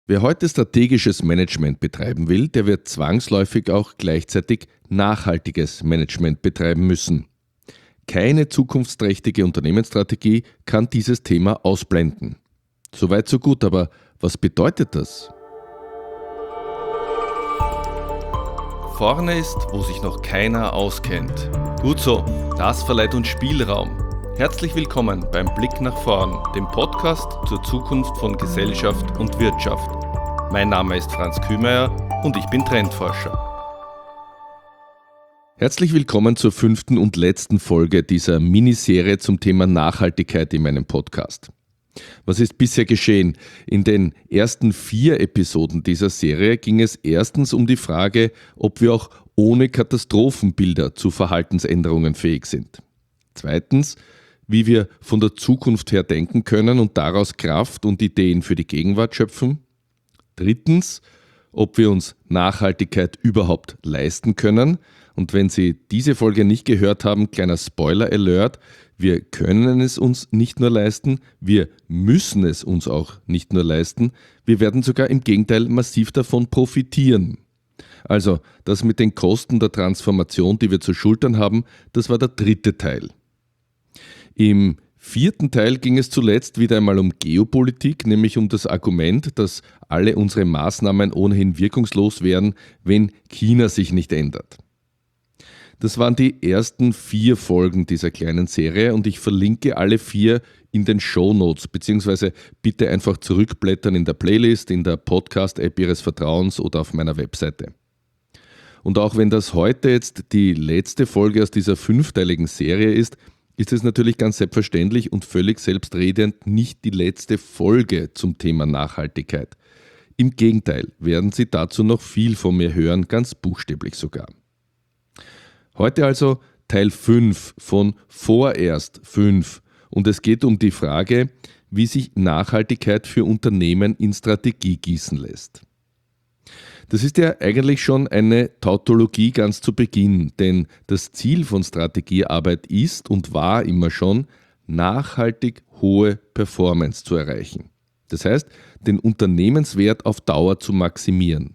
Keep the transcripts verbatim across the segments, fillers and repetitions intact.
Wer heute strategisches Management betreiben will, der wird zwangsläufig auch gleichzeitig nachhaltiges Management betreiben müssen. Keine zukunftsträchtige Unternehmensstrategie kann dieses Thema ausblenden. Soweit so gut, aber was bedeutet das? Vorne ist, wo sich noch keiner auskennt. Gut so, das verleiht uns Spielraum. Herzlich willkommen beim Blick nach vorn, dem Podcast zur Zukunft von Gesellschaft und Wirtschaft. Mein Name ist Franz Kühmeier und ich bin Trendforscher. Herzlich willkommen zur fünften und letzten Folge dieser Miniserie zum Thema Nachhaltigkeit in meinem Podcast. Was ist bisher geschehen? In den ersten vier Episoden dieser Serie ging es erstens um die Frage, ob wir auch ohne Katastrophenbilder zu Verhaltensänderungen fähig sind. Zweitens, wie wir von der Zukunft her denken können und daraus Kraft und Ideen für die Gegenwart schöpfen. Drittens, ob wir uns Nachhaltigkeit überhaupt leisten können. Und wenn Sie diese Folge nicht gehört haben, kleiner Spoiler-Alert, wir können es uns nicht nur leisten, wir müssen es uns auch nicht nur leisten, wir werden sogar im Gegenteil massiv davon profitieren. Also das mit den Kosten der Transformation, die wir zu schultern haben, das war der dritte Teil. Im vierten Teil ging es zuletzt wieder einmal um Geopolitik, nämlich um das Argument, dass alle unsere Maßnahmen ohnehin wirkungslos wären, wenn China sich nicht ändert. Das waren die ersten vier Folgen dieser kleinen Serie und ich verlinke alle vier in den Shownotes, beziehungsweise bitte einfach zurückblättern in der Playlist, in der Podcast-App Ihres Vertrauens oder auf meiner Webseite. Und auch wenn das heute jetzt die letzte Folge aus dieser fünfteiligen Serie ist, ist es natürlich ganz selbstverständlich und völlig selbstredend nicht die letzte Folge zum Thema Nachhaltigkeit. Im Gegenteil werden Sie dazu noch viel von mir hören, ganz buchstäblich sogar. Heute also Teil fünf von vorerst fünf und es geht um die Frage, wie sich Nachhaltigkeit für Unternehmen in Strategie gießen lässt. Das ist ja eigentlich schon eine Tautologie ganz zu Beginn, denn das Ziel von Strategiearbeit ist und war immer schon, nachhaltig hohe Performance zu erreichen. Das heißt, den Unternehmenswert auf Dauer zu maximieren.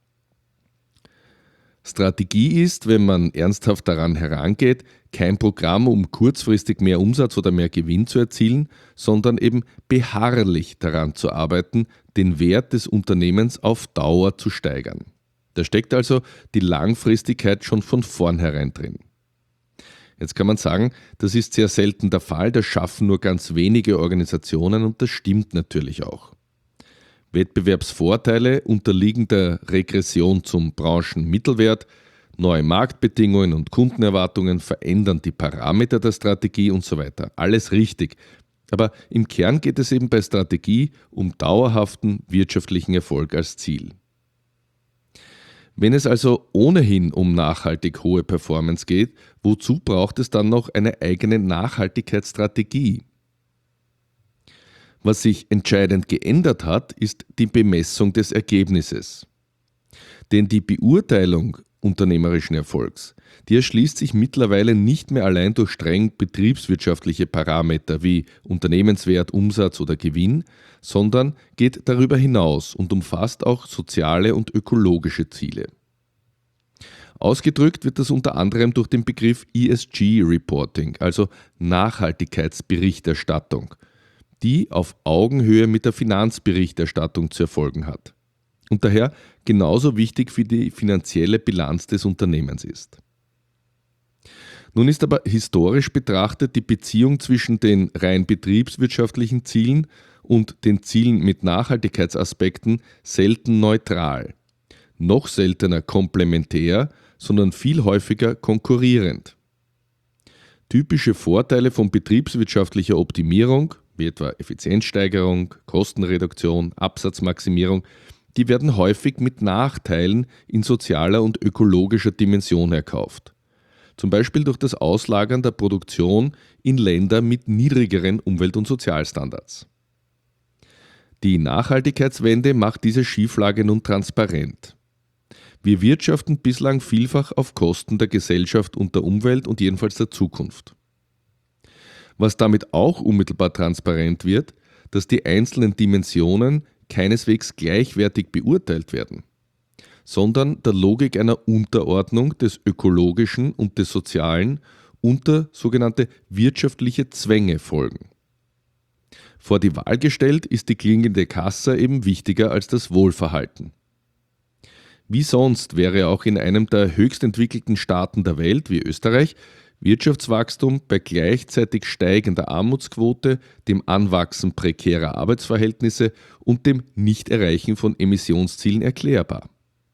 Strategie ist, wenn man ernsthaft daran herangeht, kein Programm, um kurzfristig mehr Umsatz oder mehr Gewinn zu erzielen, sondern eben beharrlich daran zu arbeiten, den Wert des Unternehmens auf Dauer zu steigern. Da steckt also die Langfristigkeit schon von vornherein drin. Jetzt kann man sagen, das ist sehr selten der Fall, das schaffen nur ganz wenige Organisationen und das stimmt natürlich auch. Wettbewerbsvorteile unterliegen der Regression zum Branchenmittelwert, neue Marktbedingungen und Kundenerwartungen verändern die Parameter der Strategie und so weiter. Alles richtig. Aber im Kern geht es eben bei Strategie um dauerhaften wirtschaftlichen Erfolg als Ziel. Wenn es also ohnehin um nachhaltig hohe Performance geht, wozu braucht es dann noch eine eigene Nachhaltigkeitsstrategie? Was sich entscheidend geändert hat, ist die Bemessung des Ergebnisses. Denn die Beurteilung unternehmerischen Erfolgs, die erschließt sich mittlerweile nicht mehr allein durch streng betriebswirtschaftliche Parameter wie Unternehmenswert, Umsatz oder Gewinn, sondern geht darüber hinaus und umfasst auch soziale und ökologische Ziele. Ausgedrückt wird das unter anderem durch den Begriff E S G-Reporting, also Nachhaltigkeitsberichterstattung, die auf Augenhöhe mit der Finanzberichterstattung zu erfolgen hat und daher genauso wichtig für die finanzielle Bilanz des Unternehmens ist. Nun ist aber historisch betrachtet die Beziehung zwischen den rein betriebswirtschaftlichen Zielen und den Zielen mit Nachhaltigkeitsaspekten selten neutral, noch seltener komplementär, sondern viel häufiger konkurrierend. Typische Vorteile von betriebswirtschaftlicher Optimierung, wie etwa Effizienzsteigerung, Kostenreduktion, Absatzmaximierung, die werden häufig mit Nachteilen in sozialer und ökologischer Dimension erkauft. Zum Beispiel durch das Auslagern der Produktion in Länder mit niedrigeren Umwelt- und Sozialstandards. Die Nachhaltigkeitswende macht diese Schieflage nun transparent. Wir wirtschaften bislang vielfach auf Kosten der Gesellschaft und der Umwelt und jedenfalls der Zukunft. Was damit auch unmittelbar transparent wird, dass die einzelnen Dimensionen keineswegs gleichwertig beurteilt werden, sondern der Logik einer Unterordnung des Ökologischen und des Sozialen unter sogenannte wirtschaftliche Zwänge folgen. Vor die Wahl gestellt ist die klingende Kasse eben wichtiger als das Wohlverhalten. Wie sonst wäre auch in einem der höchst entwickelten Staaten der Welt wie Österreich Wirtschaftswachstum bei gleichzeitig steigender Armutsquote, dem Anwachsen prekärer Arbeitsverhältnisse und dem Nichterreichen von Emissionszielen erklärbar.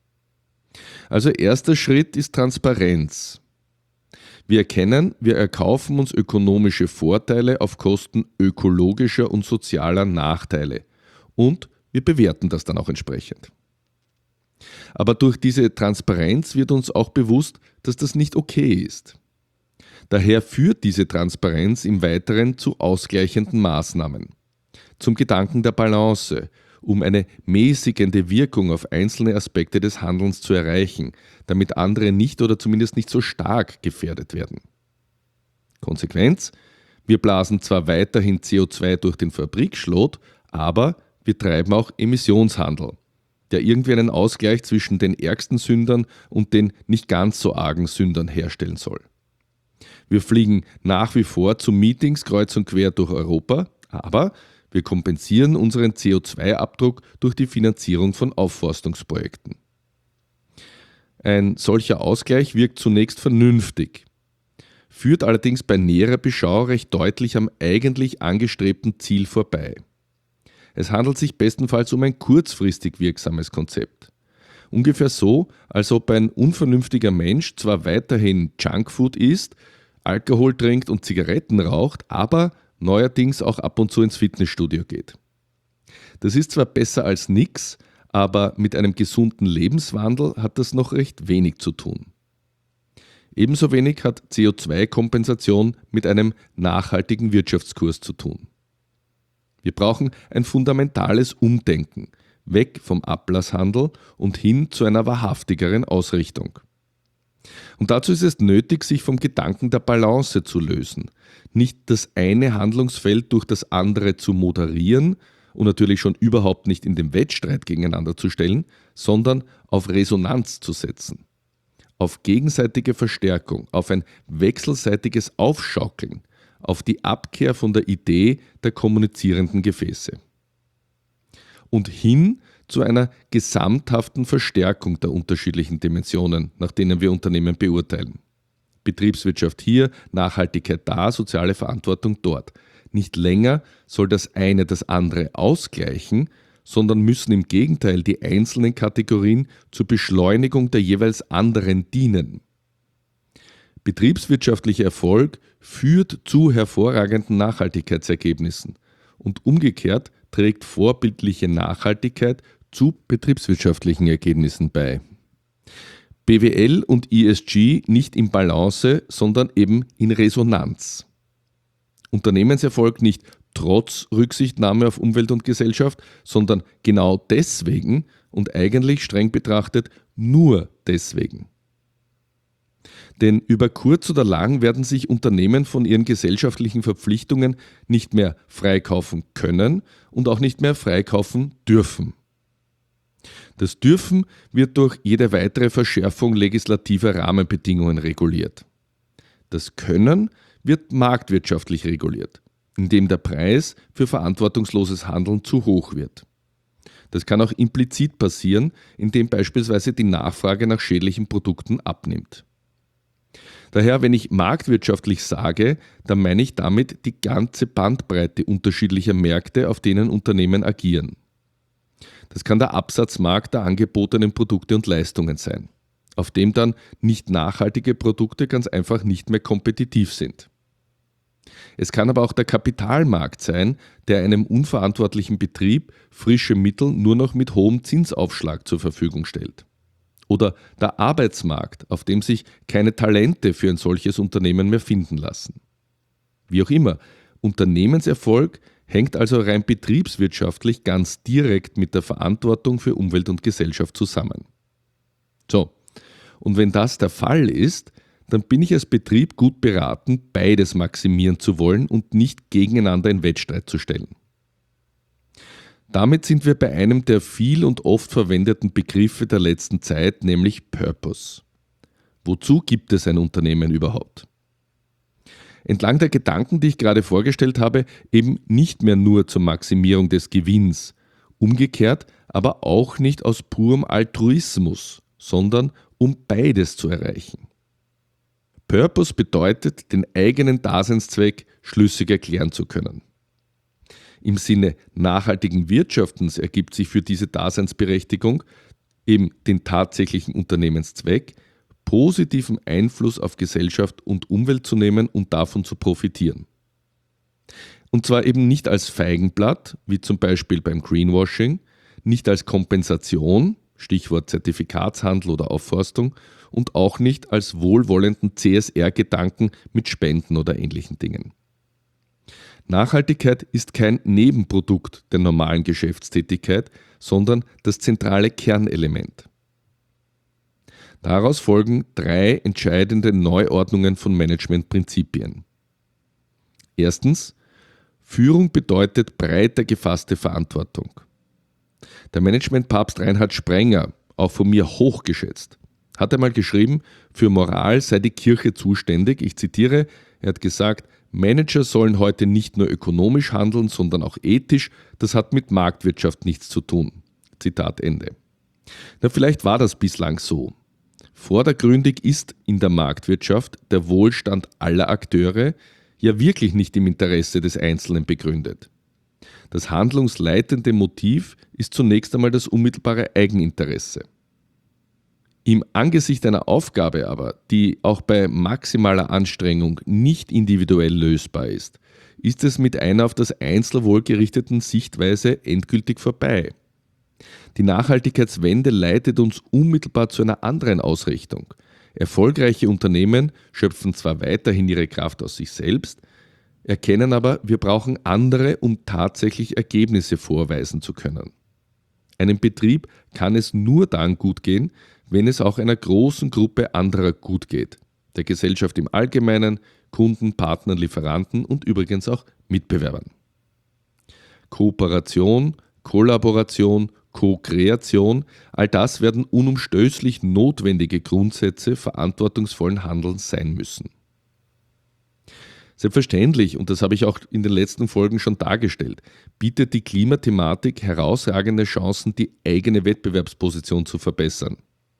Also erster Schritt ist Transparenz. Wir erkennen, wir erkaufen uns ökonomische Vorteile auf Kosten ökologischer und sozialer Nachteile und wir bewerten das dann auch entsprechend. Aber durch diese Transparenz wird uns auch bewusst, dass das nicht okay ist. Daher führt diese Transparenz im Weiteren zu ausgleichenden Maßnahmen, zum Gedanken der Balance, um eine mäßigende Wirkung auf einzelne Aspekte des Handelns zu erreichen, damit andere nicht oder zumindest nicht so stark gefährdet werden. Konsequenz: Wir blasen zwar weiterhin C O zwei durch den Fabrikschlot, aber wir treiben auch Emissionshandel, der irgendwie einen Ausgleich zwischen den ärgsten Sündern und den nicht ganz so argen Sündern herstellen soll. Wir fliegen nach wie vor zu Meetings kreuz und quer durch Europa, aber wir kompensieren unseren C O zwei Abdruck durch die Finanzierung von Aufforstungsprojekten. Ein solcher Ausgleich wirkt zunächst vernünftig, führt allerdings bei näherer Beschau recht deutlich am eigentlich angestrebten Ziel vorbei. Es handelt sich bestenfalls um ein kurzfristig wirksames Konzept. Ungefähr so, als ob ein unvernünftiger Mensch zwar weiterhin Junkfood isst, Alkohol trinkt und Zigaretten raucht, aber neuerdings auch ab und zu ins Fitnessstudio geht. Das ist zwar besser als nix, aber mit einem gesunden Lebenswandel hat das noch recht wenig zu tun. Ebenso wenig hat C O zwei Kompensation mit einem nachhaltigen Wirtschaftskurs zu tun. Wir brauchen ein fundamentales Umdenken, weg vom Ablasshandel und hin zu einer wahrhaftigeren Ausrichtung. Und dazu ist es nötig, sich vom Gedanken der Balance zu lösen, nicht das eine Handlungsfeld durch das andere zu moderieren und natürlich schon überhaupt nicht in den Wettstreit gegeneinander zu stellen, sondern auf Resonanz zu setzen, auf gegenseitige Verstärkung, auf ein wechselseitiges Aufschaukeln, auf die Abkehr von der Idee der kommunizierenden Gefäße. Und hin zu einer gesamthaften Verstärkung der unterschiedlichen Dimensionen, nach denen wir Unternehmen beurteilen. Betriebswirtschaft hier, Nachhaltigkeit da, soziale Verantwortung dort. Nicht länger soll das eine das andere ausgleichen, sondern müssen im Gegenteil die einzelnen Kategorien zur Beschleunigung der jeweils anderen dienen. Betriebswirtschaftlicher Erfolg führt zu hervorragenden Nachhaltigkeitsergebnissen und umgekehrt trägt vorbildliche Nachhaltigkeit zu betriebswirtschaftlichen Ergebnissen bei. B W L und E S G nicht in Balance, sondern eben in Resonanz. Unternehmenserfolg nicht trotz Rücksichtnahme auf Umwelt und Gesellschaft, sondern genau deswegen und eigentlich streng betrachtet nur deswegen. Denn über kurz oder lang werden sich Unternehmen von ihren gesellschaftlichen Verpflichtungen nicht mehr freikaufen können und auch nicht mehr freikaufen dürfen. Das Dürfen wird durch jede weitere Verschärfung legislativer Rahmenbedingungen reguliert. Das Können wird marktwirtschaftlich reguliert, indem der Preis für verantwortungsloses Handeln zu hoch wird. Das kann auch implizit passieren, indem beispielsweise die Nachfrage nach schädlichen Produkten abnimmt. Daher, wenn ich marktwirtschaftlich sage, dann meine ich damit die ganze Bandbreite unterschiedlicher Märkte, auf denen Unternehmen agieren. Das kann der Absatzmarkt der angebotenen Produkte und Leistungen sein, auf dem dann nicht nachhaltige Produkte ganz einfach nicht mehr kompetitiv sind. Es kann aber auch der Kapitalmarkt sein, der einem unverantwortlichen Betrieb frische Mittel nur noch mit hohem Zinsaufschlag zur Verfügung stellt. Oder der Arbeitsmarkt, auf dem sich keine Talente für ein solches Unternehmen mehr finden lassen. Wie auch immer, Unternehmenserfolg hängt also rein betriebswirtschaftlich ganz direkt mit der Verantwortung für Umwelt und Gesellschaft zusammen. So, und wenn das der Fall ist, dann bin ich als Betrieb gut beraten, beides maximieren zu wollen und nicht gegeneinander in Wettstreit zu stellen. Damit sind wir bei einem der viel und oft verwendeten Begriffe der letzten Zeit, nämlich Purpose. Wozu gibt es ein Unternehmen überhaupt? Entlang der Gedanken, die ich gerade vorgestellt habe, eben nicht mehr nur zur Maximierung des Gewinns, umgekehrt aber auch nicht aus purem Altruismus, sondern um beides zu erreichen. Purpose bedeutet, den eigenen Daseinszweck schlüssig erklären zu können. Im Sinne nachhaltigen Wirtschaftens ergibt sich für diese Daseinsberechtigung, eben den tatsächlichen Unternehmenszweck, positiven Einfluss auf Gesellschaft und Umwelt zu nehmen und davon zu profitieren. Und zwar eben nicht als Feigenblatt, wie zum Beispiel beim Greenwashing, nicht als Kompensation, Stichwort Zertifikatshandel oder Aufforstung, und auch nicht als wohlwollenden C S R-Gedanken mit Spenden oder ähnlichen Dingen. Nachhaltigkeit ist kein Nebenprodukt der normalen Geschäftstätigkeit, sondern das zentrale Kernelement. Daraus folgen drei entscheidende Neuordnungen von Managementprinzipien. Erstens, Führung bedeutet breiter gefasste Verantwortung. Der Managementpapst Reinhard Sprenger, auch von mir hochgeschätzt, hat einmal geschrieben, für Moral sei die Kirche zuständig. Ich zitiere, er hat gesagt, Manager sollen heute nicht nur ökonomisch handeln, sondern auch ethisch. Das hat mit Marktwirtschaft nichts zu tun. Zitat Ende. Na, vielleicht war das bislang so. Vordergründig ist in der Marktwirtschaft der Wohlstand aller Akteure ja wirklich nicht im Interesse des Einzelnen begründet. Das handlungsleitende Motiv ist zunächst einmal das unmittelbare Eigeninteresse. Im Angesicht einer Aufgabe aber, die auch bei maximaler Anstrengung nicht individuell lösbar ist, ist es mit einer auf das Einzelwohl gerichteten Sichtweise endgültig vorbei. Die Nachhaltigkeitswende leitet uns unmittelbar zu einer anderen Ausrichtung. Erfolgreiche Unternehmen schöpfen zwar weiterhin ihre Kraft aus sich selbst, erkennen aber, wir brauchen andere, um tatsächlich Ergebnisse vorweisen zu können. Einem Betrieb kann es nur dann gut gehen, wenn es auch einer großen Gruppe anderer gut geht. Der Gesellschaft im Allgemeinen, Kunden, Partnern, Lieferanten und übrigens auch Mitbewerbern. Kooperation, Kollaboration, Co-Kreation, all das werden unumstößlich notwendige Grundsätze verantwortungsvollen Handelns sein müssen. Selbstverständlich, und das habe ich auch in den letzten Folgen schon dargestellt, bietet die Klimathematik herausragende Chancen, die eigene Wettbewerbsposition zu verbessern.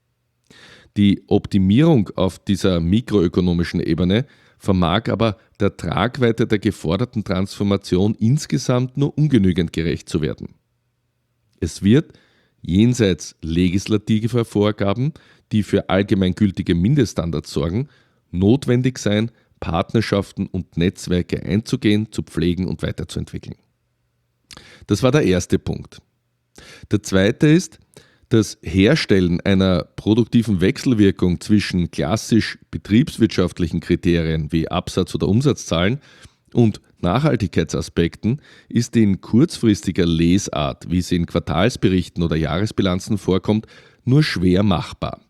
Die Optimierung auf dieser mikroökonomischen Ebene vermag aber der Tragweite der geforderten Transformation insgesamt nur ungenügend gerecht zu werden. Es wird, jenseits legislativer Vorgaben, die für allgemeingültige Mindeststandards sorgen, notwendig sein, Partnerschaften und Netzwerke einzugehen, zu pflegen und weiterzuentwickeln. Das war der erste Punkt. Der zweite ist, das Herstellen einer produktiven Wechselwirkung zwischen klassisch betriebswirtschaftlichen Kriterien wie Absatz- oder Umsatzzahlen und Nachhaltigkeitsaspekten ist in kurzfristiger Lesart, wie sie in Quartalsberichten oder Jahresbilanzen vorkommt, nur schwer machbar.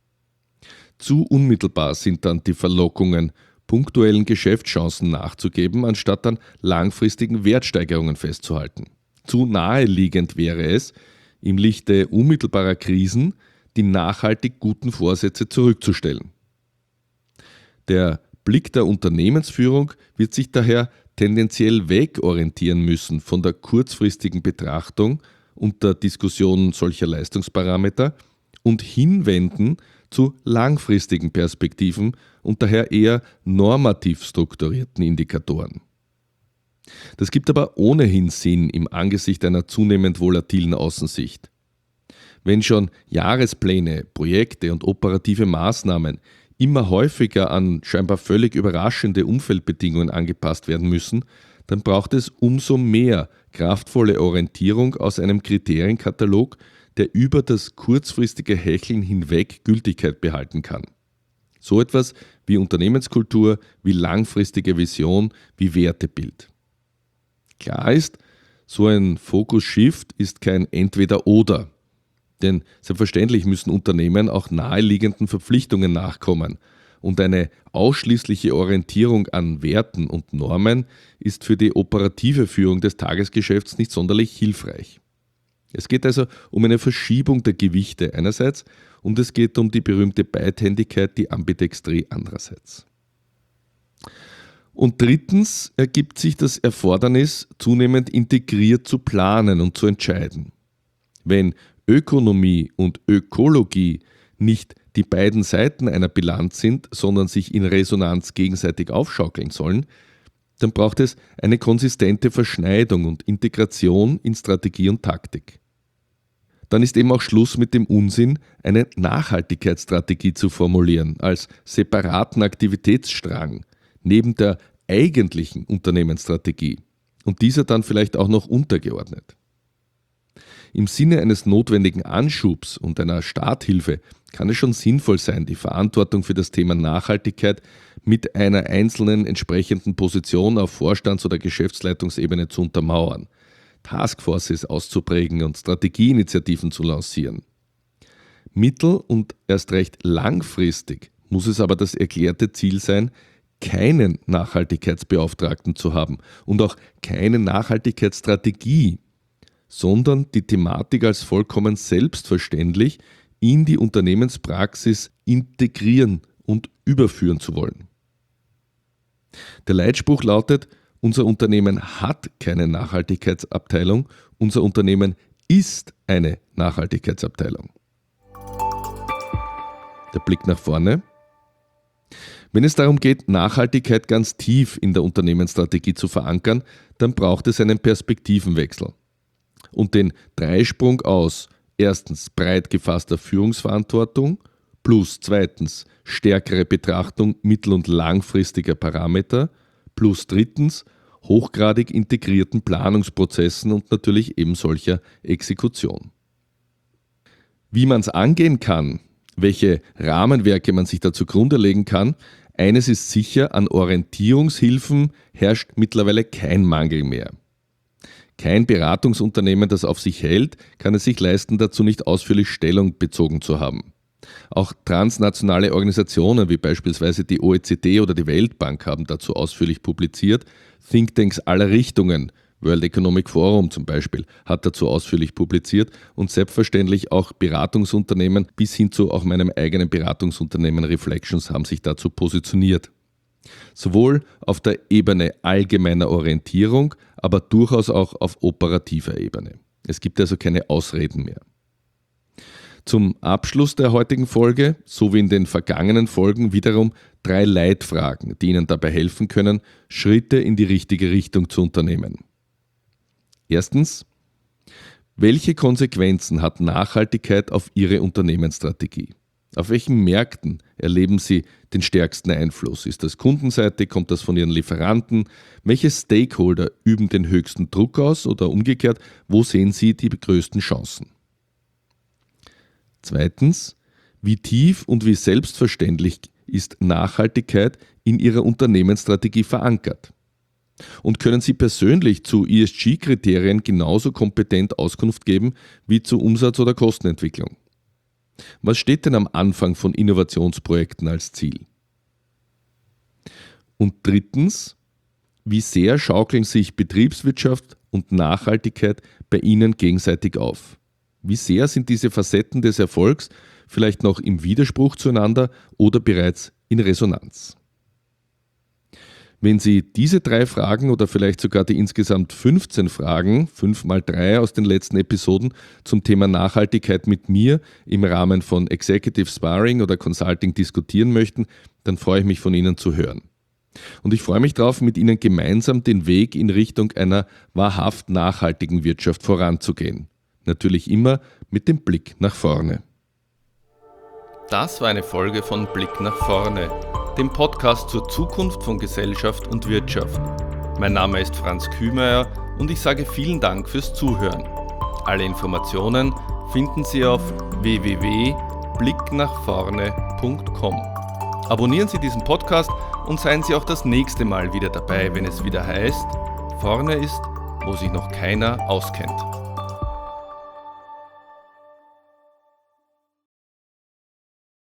Zu unmittelbar sind dann die Verlockungen, punktuellen Geschäftschancen nachzugeben, anstatt an langfristigen Wertsteigerungen festzuhalten. Zu naheliegend wäre es, im Lichte unmittelbarer Krisen die nachhaltig guten Vorsätze zurückzustellen. Der Blick der Unternehmensführung wird sich daher tendenziell wegorientieren müssen von der kurzfristigen Betrachtung und der Diskussion solcher Leistungsparameter und hinwenden zu langfristigen Perspektiven und daher eher normativ strukturierten Indikatoren. Das gibt aber ohnehin Sinn im Angesicht einer zunehmend volatilen Außensicht. Wenn schon Jahrespläne, Projekte und operative Maßnahmen immer häufiger an scheinbar völlig überraschende Umfeldbedingungen angepasst werden müssen, dann braucht es umso mehr kraftvolle Orientierung aus einem Kriterienkatalog, der über das kurzfristige Hecheln hinweg Gültigkeit behalten kann. So etwas wie Unternehmenskultur, wie langfristige Vision, wie Wertebild. Klar ist, so ein Focus-Shift ist kein Entweder-Oder. Denn selbstverständlich müssen Unternehmen auch naheliegenden Verpflichtungen nachkommen. Und eine ausschließliche Orientierung an Werten und Normen ist für die operative Führung des Tagesgeschäfts nicht sonderlich hilfreich. Es geht also um eine Verschiebung der Gewichte einerseits und es geht um die berühmte Beidhändigkeit, die Ambidextrie andererseits. Und drittens ergibt sich das Erfordernis, zunehmend integriert zu planen und zu entscheiden. Wenn Ökonomie und Ökologie nicht die beiden Seiten einer Bilanz sind, sondern sich in Resonanz gegenseitig aufschaukeln sollen, dann braucht es eine konsistente Verschneidung und Integration in Strategie und Taktik. Dann ist eben auch Schluss mit dem Unsinn, eine Nachhaltigkeitsstrategie zu formulieren, als separaten Aktivitätsstrang neben der eigentlichen Unternehmensstrategie und dieser dann vielleicht auch noch untergeordnet. Im Sinne eines notwendigen Anschubs und einer Starthilfe kann es schon sinnvoll sein, die Verantwortung für das Thema Nachhaltigkeit mit einer einzelnen entsprechenden Position auf Vorstands- oder Geschäftsleitungsebene zu untermauern, Taskforces auszuprägen und Strategieinitiativen zu lancieren. Mittel- und erst recht langfristig muss es aber das erklärte Ziel sein, keinen Nachhaltigkeitsbeauftragten zu haben und auch keine Nachhaltigkeitsstrategie, sondern die Thematik als vollkommen selbstverständlich in die Unternehmenspraxis integrieren und überführen zu wollen. Der Leitspruch lautet: Unser Unternehmen hat keine Nachhaltigkeitsabteilung, unser Unternehmen ist eine Nachhaltigkeitsabteilung. Der Blick nach vorne. Wenn es darum geht, Nachhaltigkeit ganz tief in der Unternehmensstrategie zu verankern, dann braucht es einen Perspektivenwechsel und den Dreisprung aus erstens breit gefasster Führungsverantwortung plus zweitens stärkere Betrachtung mittel- und langfristiger Parameter plus drittens hochgradig integrierten Planungsprozessen und natürlich eben solcher Exekution. Wie man es angehen kann, welche Rahmenwerke man sich da zugrunde legen kann, eines ist sicher, an Orientierungshilfen herrscht mittlerweile kein Mangel mehr. Kein Beratungsunternehmen, das auf sich hält, kann es sich leisten, dazu nicht ausführlich Stellung bezogen zu haben. Auch transnationale Organisationen wie beispielsweise die O E C D oder die Weltbank haben dazu ausführlich publiziert. Thinktanks aller Richtungen, World Economic Forum zum Beispiel, hat dazu ausführlich publiziert und selbstverständlich auch Beratungsunternehmen bis hin zu auch meinem eigenen Beratungsunternehmen Reflections haben sich dazu positioniert. Sowohl auf der Ebene allgemeiner Orientierung, aber durchaus auch auf operativer Ebene. Es gibt also keine Ausreden mehr. Zum Abschluss der heutigen Folge, so wie in den vergangenen Folgen, wiederum drei Leitfragen, die Ihnen dabei helfen können, Schritte in die richtige Richtung zu unternehmen. Erstens: Welche Konsequenzen hat Nachhaltigkeit auf Ihre Unternehmensstrategie? Auf welchen Märkten erleben Sie den stärksten Einfluss? Ist das Kundenseite? Kommt das von Ihren Lieferanten? Welche Stakeholder üben den höchsten Druck aus? Oder umgekehrt, wo sehen Sie die größten Chancen? Zweitens: Wie tief und wie selbstverständlich ist Nachhaltigkeit in Ihrer Unternehmensstrategie verankert? Und können Sie persönlich zu E S G-Kriterien genauso kompetent Auskunft geben wie zu Umsatz- oder Kostenentwicklung? Was steht denn am Anfang von Innovationsprojekten als Ziel? Und drittens: Wie sehr schaukeln sich Betriebswirtschaft und Nachhaltigkeit bei Ihnen gegenseitig auf? Wie sehr sind diese Facetten des Erfolgs vielleicht noch im Widerspruch zueinander oder bereits in Resonanz? Wenn Sie diese drei Fragen oder vielleicht sogar die insgesamt fünfzehn Fragen, fünf mal drei aus den letzten Episoden zum Thema Nachhaltigkeit mit mir im Rahmen von Executive Sparring oder Consulting diskutieren möchten, dann freue ich mich, von Ihnen zu hören. Und ich freue mich darauf, mit Ihnen gemeinsam den Weg in Richtung einer wahrhaft nachhaltigen Wirtschaft voranzugehen. Natürlich immer mit dem Blick nach vorne. Das war eine Folge von Blick nach vorne, dem Podcast zur Zukunft von Gesellschaft und Wirtschaft. Mein Name ist Franz Kühmeier und ich sage vielen Dank fürs Zuhören. Alle Informationen finden Sie auf w w w punkt blick nach vorne punkt com. Abonnieren Sie diesen Podcast und seien Sie auch das nächste Mal wieder dabei, wenn es wieder heißt: Vorne ist, wo sich noch keiner auskennt.